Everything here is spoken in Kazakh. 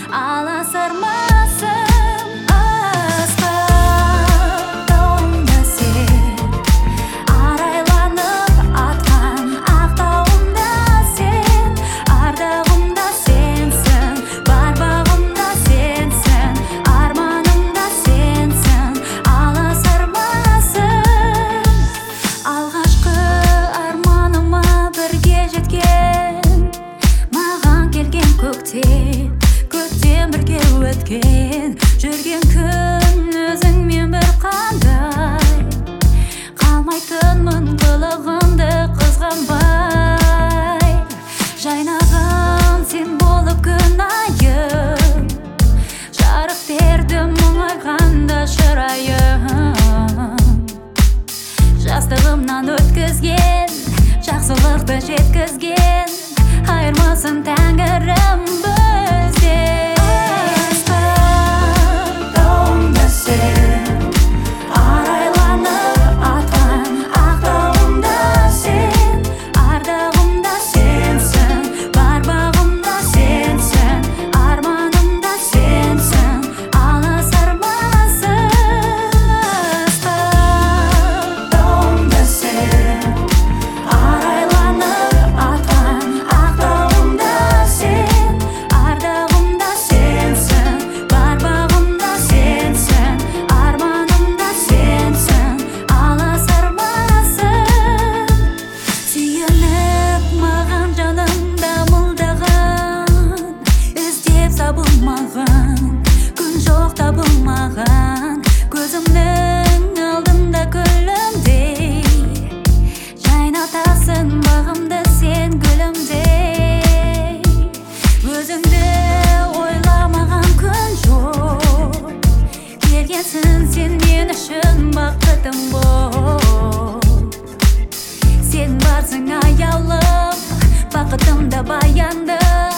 Аласармасың асқақ тауымда сен, арайланып атқан ақ тауымда сен, ардағымда сенсің, бар бағымда сенсің, арманымда сенсің. Аласармасың алғашқы арманыма бірге жеткен, маған келген көктем бірге өткен, жүрген күн өзіңмен бір қандай, қалмайтынмын қылығыңды қызғанбай. Жайнаған сен болып күн айым, жарық берді мұңайғанда шырайым. Жастығымнан өткізген, жақсылықты жеткізген, айырмасын Тәңірім бізден. Асқақ тауымда сен, арайланып атқан ақ тауымда сен, ардағымда сенсің, бар бағымда сенсің, арманымда сенсің. Аласармасың асқақ тауымда сен, арайланып атқан ақ тауымда сен, ардағымда сенсің, бар бағымда сенсің, арманымда сенсің. Аласармасың сүйеніп маған жаным дамылдаған, іздеп сабылмаған, күн жоқ табылмаған, көзімнің алдында күлімдей жайнатасың бағымды сен гүлімдей. Өзіңді ойламаған күн жоқ, келгенсің сен мен үшін бақытым бол. Сен барсың аяулым, бақытым да баянды.